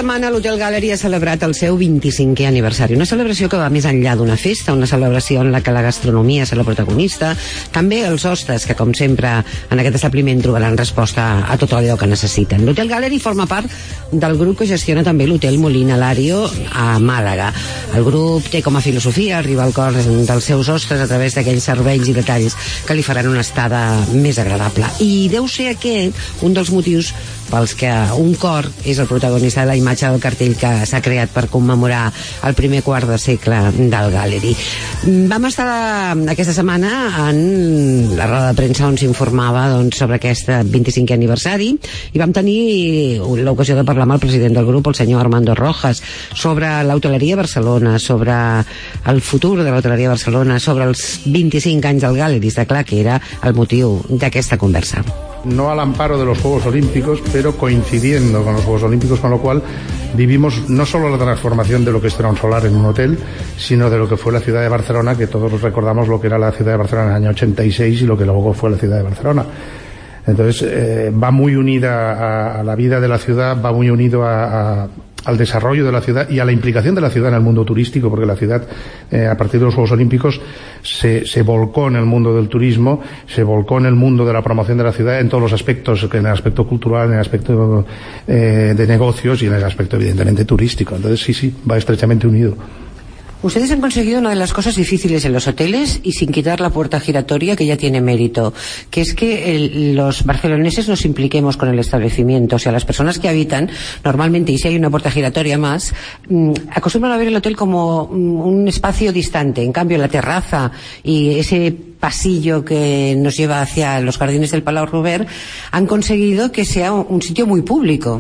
setmana l'Hotel Gallery ha celebrat el seu 25è aniversari, una celebració que va més enllà d'una festa, una celebració en la que la gastronomia és la protagonista, també els hostes, que com sempre en aquest establiment trobaran resposta a tot allò que necessiten. L'Hotel Gallery forma part del grup que gestiona també l'Hotel Molina Lario a Màlaga. El grup té com a filosofia arribar al cor dels seus hostes a través d'aquells serveis i detalls que li faran una estada més agradable. I deu ser aquest un dels motius pels que un cor és el protagonista de la imatge del cartell que s'ha creat per commemorar el primer quart de segle del Gallery. Vam estar aquesta setmana en la roda de premsa on s'informava sobre aquest 25è aniversari i vam tenir l'ocasió de parlar amb el president del grup, el senyor Armando Rojas, sobre l'hoteleria a Barcelona, sobre el futur de l'hoteleria a Barcelona, sobre els 25 anys del Gallery. Està clar que era el motiu d'aquesta conversa. No al amparo de los Juegos Olímpicos, pero coincidiendo con los Juegos Olímpicos, con lo cual vivimos no solo la transformación de lo que es un solar en un hotel, sino de lo que fue la ciudad de Barcelona, que todos recordamos lo que era la ciudad de Barcelona en el año 86 y lo que luego fue la ciudad de Barcelona. Entonces va muy unida a la vida de la ciudad, va muy unido al desarrollo de la ciudad y a la implicación de la ciudad en el mundo turístico, porque la ciudad a partir de los Juegos Olímpicos se volcó en el mundo del turismo, se volcó en el mundo de la promoción de la ciudad en todos los aspectos, en el aspecto cultural, en el aspecto de negocios y en el aspecto evidentemente turístico. Entonces sí, va estrechamente unido. Ustedes han conseguido una de las cosas difíciles en los hoteles y sin quitar la puerta giratoria, que ya tiene mérito, que es que los barceloneses nos impliquemos con el establecimiento. O sea, las personas que habitan normalmente, y si hay una puerta giratoria más, acostumbran a ver el hotel como un espacio distante. En cambio, la terraza y ese pasillo que nos lleva hacia los jardines del Palau Robert han conseguido que sea un sitio muy público.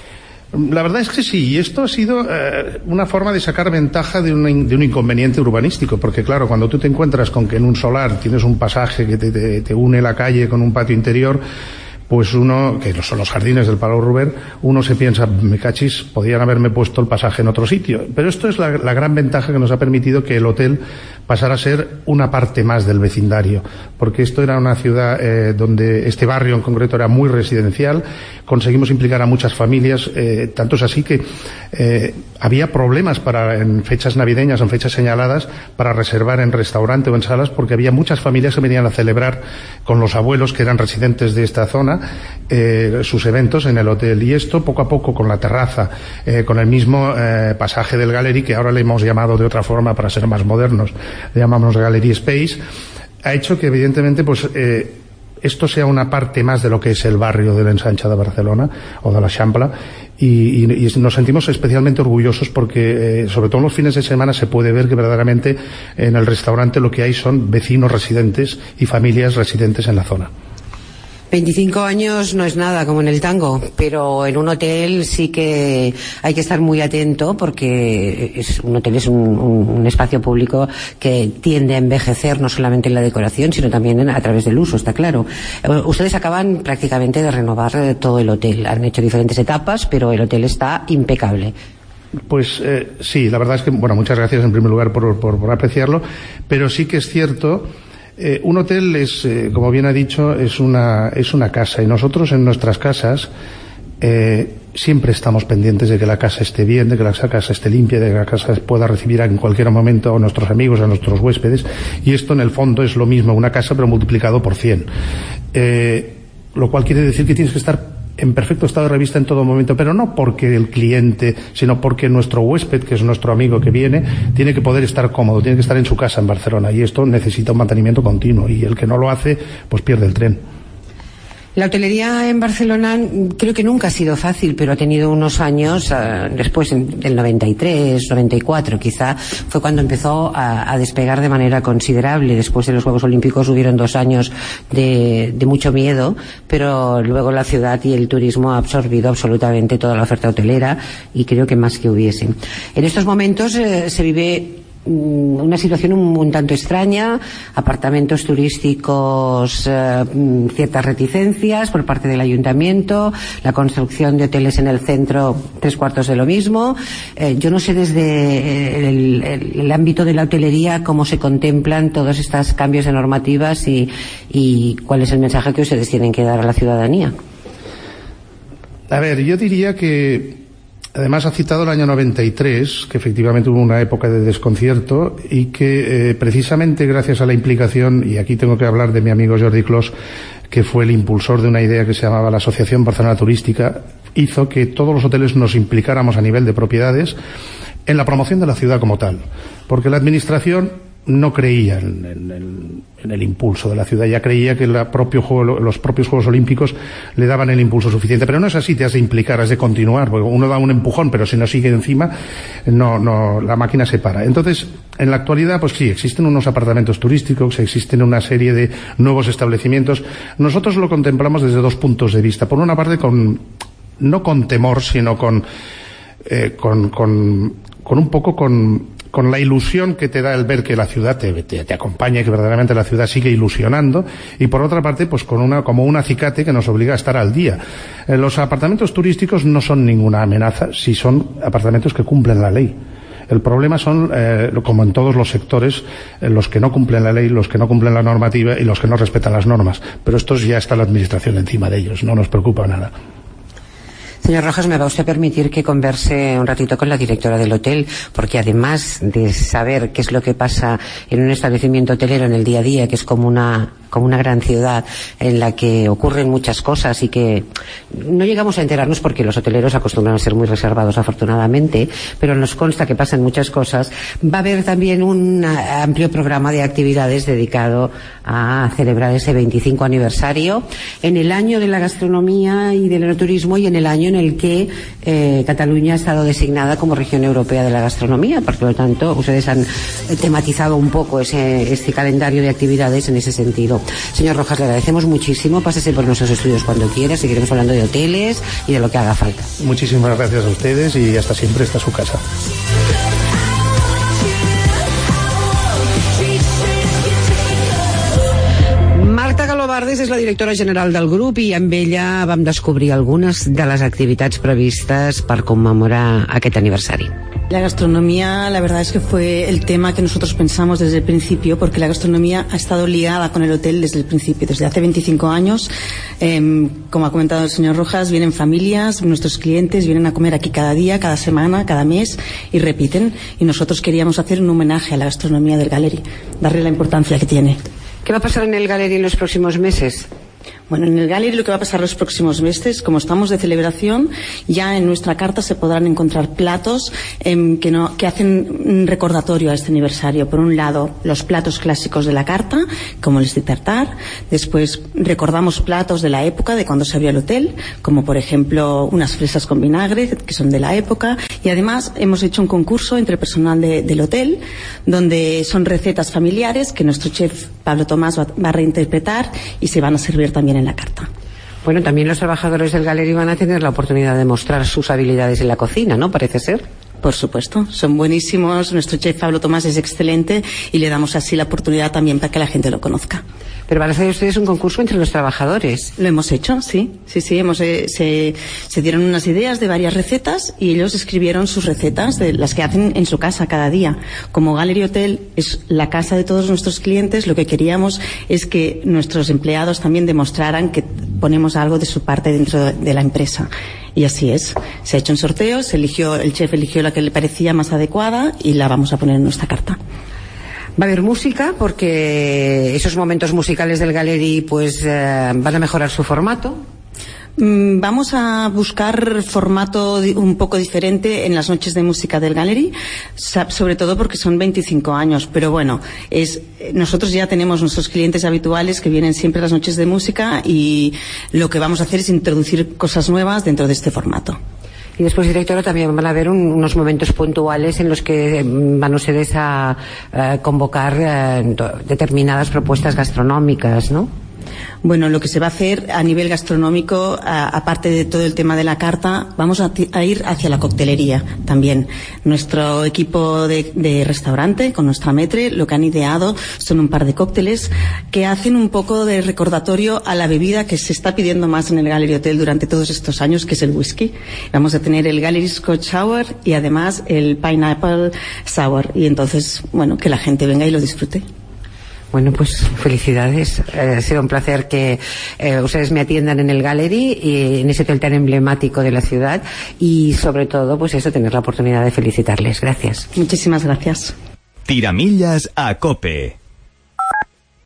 La verdad es que sí, y esto ha sido una forma de sacar ventaja de un inconveniente urbanístico, porque claro, cuando tú te encuentras con que en un solar tienes un pasaje que te une la calle con un patio interior, pues uno, que son los jardines del Palau Robert, uno se piensa, me cachis, podían haberme puesto el pasaje en otro sitio. Pero esto es la gran ventaja que nos ha permitido que el hotel pasara a ser una parte más del vecindario, porque esto era una ciudad donde este barrio en concreto era muy residencial, conseguimos implicar a muchas familias, tanto es así que había problemas en fechas navideñas o en fechas señaladas para reservar en restaurante o en salas, porque había muchas familias que venían a celebrar con los abuelos que eran residentes de esta zona sus eventos en el hotel. Y esto poco a poco, con la terraza, con el mismo pasaje del Gallery, que ahora le hemos llamado de otra forma para ser más modernos, le llamamos Gallery Space, ha hecho que evidentemente esto sea una parte más de lo que es el barrio de l'Ensanche de Barcelona o de la Champla, y nos sentimos especialmente orgullosos porque sobre todo en los fines de semana se puede ver que verdaderamente en el restaurante lo que hay son vecinos residentes y familias residentes en la zona. 25 años no es nada como en el tango, pero en un hotel sí que hay que estar muy atento, porque un hotel es un espacio público que tiende a envejecer no solamente en la decoración, sino también a través del uso, está claro. Ustedes acaban prácticamente de renovar todo el hotel. Han hecho diferentes etapas, pero el hotel está impecable. Pues sí, la verdad es que, muchas gracias en primer lugar por apreciarlo, pero sí que es cierto. Un hotel es, como bien ha dicho, es una casa, y nosotros en nuestras casas siempre estamos pendientes de que la casa esté bien, de que la casa esté limpia, de que la casa pueda recibir en cualquier momento a nuestros amigos, a nuestros huéspedes, y esto en el fondo es lo mismo, una casa pero multiplicado por 100. Lo cual quiere decir que tienes que estar en perfecto estado de revista en todo momento, pero no porque el cliente, sino porque nuestro huésped, que es nuestro amigo que viene, tiene que poder estar cómodo, tiene que estar en su casa en Barcelona, y esto necesita un mantenimiento continuo, y el que no lo hace, pues pierde el tren. La hotelería en Barcelona creo que nunca ha sido fácil, pero ha tenido unos años, después del 93, 94 quizá, fue cuando empezó a despegar de manera considerable. Después de los Juegos Olímpicos hubieron 2 años de mucho miedo, pero luego la ciudad y el turismo ha absorbido absolutamente toda la oferta hotelera, y creo que más que hubiese. En estos momentos se vive una situación un tanto extraña, apartamentos turísticos, ciertas reticencias por parte del ayuntamiento, la construcción de hoteles en el centro, 3/4 de lo mismo. Yo no sé desde el ámbito de la hotelería cómo se contemplan todos estos cambios de normativas y cuál es el mensaje que ustedes tienen que dar a la ciudadanía. A ver, yo diría que Además ha citado el año 93, que efectivamente hubo una época de desconcierto y que precisamente gracias a la implicación, y aquí tengo que hablar de mi amigo Jordi Clos, que fue el impulsor de una idea que se llamaba la Asociación Barcelona Turística, hizo que todos los hoteles nos implicáramos a nivel de propiedades en la promoción de la ciudad como tal, porque la administración no creía en el impulso de la ciudad, ya creía que los propios Juegos Olímpicos le daban el impulso suficiente, pero no es así, te has de implicar, has de continuar, porque uno da un empujón, pero si no sigue encima, no, la máquina se para. Entonces, en la actualidad, pues sí, existen unos apartamentos turísticos, existen una serie de nuevos establecimientos. Nosotros lo contemplamos desde dos puntos de vista. Por una parte, no con temor, sino con un poco con la ilusión que te da el ver que la ciudad te acompaña y que verdaderamente la ciudad sigue ilusionando, y por otra parte pues como un acicate que nos obliga a estar al día. Los apartamentos turísticos no son ninguna amenaza si son apartamentos que cumplen la ley. El problema son, como en todos los sectores, los que no cumplen la ley, los que no cumplen la normativa y los que no respetan las normas, pero estos ya está la administración encima de ellos, no nos preocupa nada. Señor Rojas, ¿me va usted a permitir que converse un ratito con la directora del hotel? Porque además de saber qué es lo que pasa en un establecimiento hotelero en el día a día, que es como una gran ciudad en la que ocurren muchas cosas y que no llegamos a enterarnos porque los hoteleros acostumbran a ser muy reservados, afortunadamente, pero nos consta que pasan muchas cosas. Va a haber también un amplio programa de actividades dedicado a celebrar ese 25 aniversario en el año de la gastronomía y del enoturismo, y en el año en el que Cataluña ha estado designada como región europea de la gastronomía. Por lo tanto, ustedes han tematizado un poco este calendario de actividades en ese sentido. Señor Rojas, le agradecemos muchísimo. Pásese por nuestros estudios cuando quiera. Seguiremos hablando de hoteles y de lo que haga falta. Muchísimas gracias a ustedes y hasta siempre, esta es su casa. Marta Galobardes és la directora general del grup i amb ella vam descobrir algunes de les activitats previstes per commemorar aquest aniversari. La gastronomía, la verdad es que fue el tema que nosotros pensamos desde el principio, porque la gastronomía ha estado ligada con el hotel desde el principio, desde hace 25 años. Como ha comentado el señor Rojas, vienen familias, nuestros clientes vienen a comer aquí cada día, cada semana, cada mes, y repiten. Y nosotros queríamos hacer un homenaje a la gastronomía del Gallery, darle la importancia que tiene. ¿Qué va a pasar en el Gallery en los próximos meses? Bueno, en el Gallery lo que va a pasar los próximos meses, como estamos de celebración, ya en nuestra carta se podrán encontrar platos que hacen un recordatorio a este aniversario. Por un lado, los platos clásicos de la carta, como el tartar. Después recordamos platos de la época, de cuando se abrió el hotel, como por ejemplo unas fresas con vinagre, que son de la época. Y además hemos hecho un concurso entre el personal del hotel, donde son recetas familiares que nuestro chef Pablo Tomás va a reinterpretar y se van a servir también en la carta. Bueno, también los trabajadores del Gallery van a tener la oportunidad de mostrar sus habilidades en la cocina, ¿no? Parece ser. Por supuesto, son buenísimos. Nuestro chef Pablo Tomás es excelente y le damos así la oportunidad también para que la gente lo conozca. Pero van a hacer ustedes un concurso entre los trabajadores. Lo hemos hecho, sí. Se dieron unas ideas de varias recetas y ellos escribieron sus recetas, de las que hacen en su casa cada día. Como Gallery Hotel es la casa de todos nuestros clientes, lo que queríamos es que nuestros empleados también demostraran que ponemos algo de su parte dentro de la empresa. Y así es. Se ha hecho un sorteo, el chef eligió la que le parecía más adecuada y la vamos a poner en nuestra carta. Va a haber música, porque esos momentos musicales del Gallery pues van a mejorar su formato. Vamos a buscar formato un poco diferente en las noches de música del Gallery, sobre todo porque son 25 años, pero bueno, nosotros ya tenemos nuestros clientes habituales que vienen siempre a las noches de música y lo que vamos a hacer es introducir cosas nuevas dentro de este formato. Y después, directora, también van a haber unos momentos puntuales en los que van ustedes a convocar determinadas propuestas gastronómicas, ¿no? Bueno, lo que se va a hacer a nivel gastronómico, aparte de todo el tema de la carta, vamos a ir hacia la coctelería también. Nuestro equipo de restaurante, con nuestra maître, lo que han ideado son un par de cócteles que hacen un poco de recordatorio a la bebida que se está pidiendo más en el Gallery Hotel durante todos estos años, que es el whisky. Vamos a tener el Gallery Scotch Sour y además el Pineapple Sour. Y entonces, bueno, que la gente venga y lo disfrute. Bueno, pues felicidades. Ha sido un placer que ustedes me atiendan en el Gallery y en ese hotel tan emblemático de la ciudad, y sobre todo, pues eso, tener la oportunidad de felicitarles. Gracias. Muchísimas gracias. Tiramillas a COPE.